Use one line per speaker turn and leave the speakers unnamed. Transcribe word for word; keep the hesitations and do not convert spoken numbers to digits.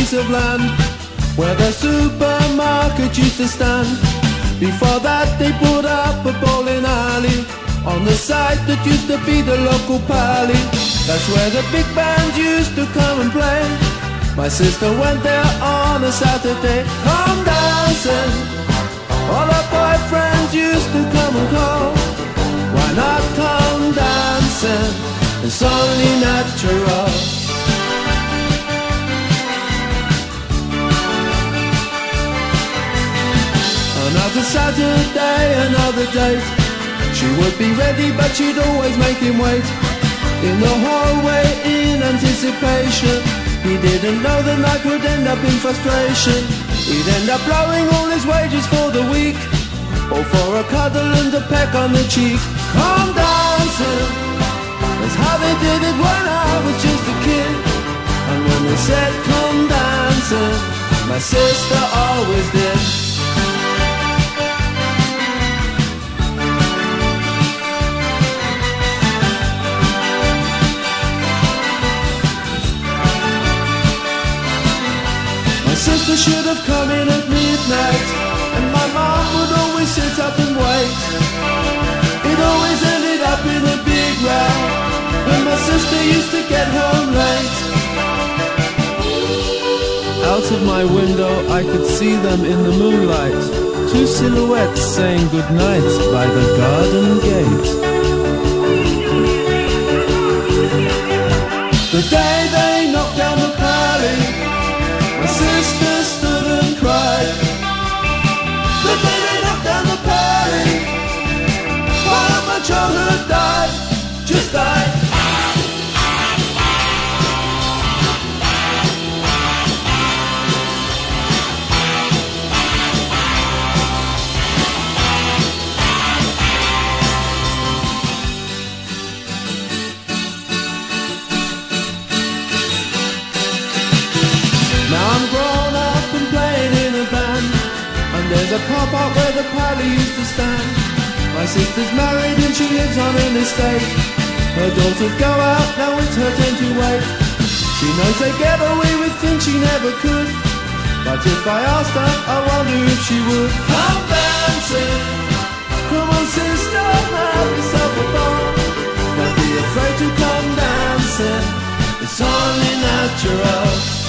piece of land where the supermarket used to stand. Before that they put up a bowling alley on the site that used to be the local pally. That's where the big band used to come and play. My sister went there on a Saturday. Come dancing, all her boyfriends used to come and call. Why not come dancing? It's only natural. Another Saturday, another date. She would be ready, but she'd always make him wait in the hallway in anticipation. He didn't know the night would end up in frustration. He'd end up blowing all his wages for the week, or for a cuddle and a peck on the cheek. Come dancing, that's how they did it when I was just a kid. And when they said come dancing, my sister always did. My sister should have come in at midnight, and my mom would always sit up and wait. It always ended up in a big row when my sister used to get home late. Out of my window I could see them in the moonlight, two silhouettes saying goodnight by the garden gate. The day they knocked down the pally, my sister stood and cried. The day they knocked down the pally, part of my childhood died, just died. Now I'm grown up and playing in a band, and there's a car park where the pally used to stand. My sister's married and she lives on an estate. Her daughters go out, now it's her turn to wait. She knows they get away with things she never could, but if I asked her, I wonder if she would. Come dancing, come on sister, have yourself a ball. Don't be afraid to come dancing, it's only natural.